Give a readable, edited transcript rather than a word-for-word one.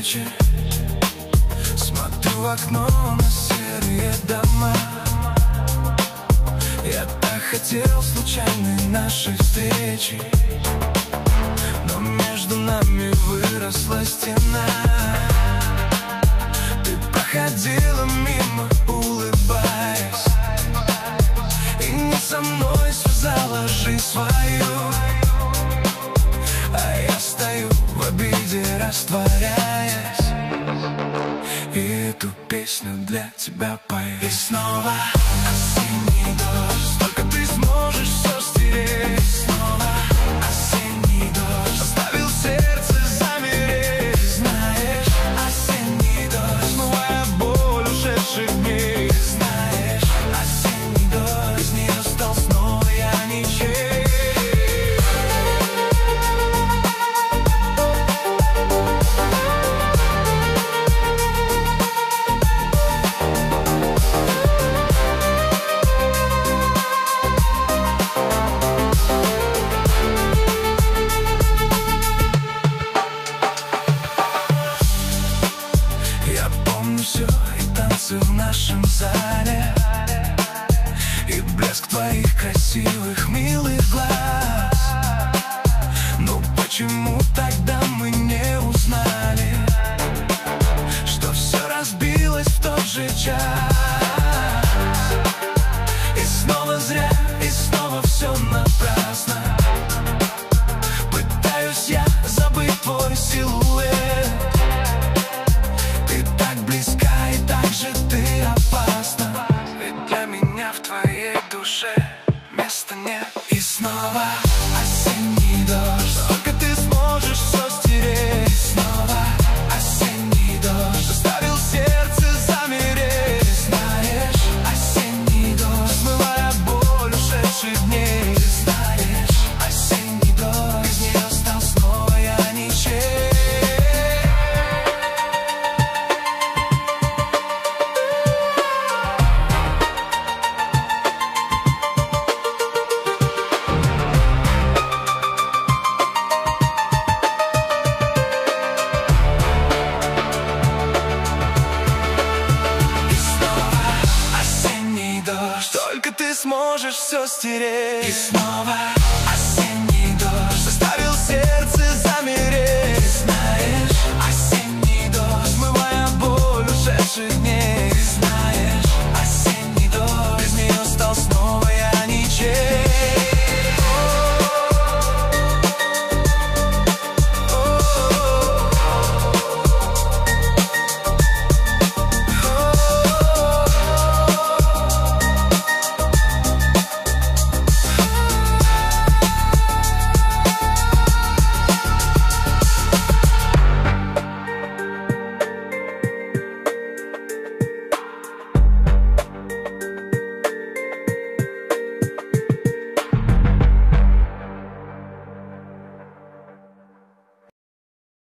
вечер, смотрю в окно на серые дома. Я так хотел случайной нашей встречи, но между нами выросла стена. Ты проходила мимо, улыбаясь, и не со мной связала жизнь свою. А я стою в обиде, растворяясь, и эту песню для тебя пою. И снова осенний дождь, только ты сможешь все стереть. Снова осенний дождь заставил сердце замереть. Знаешь, осенний дождь, смывая боль ушедших дней. Знаешь, осенний дождь, без нее стал снова я ничей. Все и танцы в нашем зале, и блеск твоих красивых, милых глаз. Но почему тогда мы не узнали, что все разбилось в тот же час? И снова зря, и снова все напрасно. Пытаюсь я забыть твой силуэт. Близка и так же ты опасна, ведь для меня в твоей душе места нет. И снова осенний дождь, только ты сможешь все стереть. Снова осенний дождь заставил сердце замереть. Знаешь, осенний дождь, смывая боль ушедших дней. Знаешь, осенний дождь, без нее стал снова я ничей. Только ты сможешь все стереть. И снова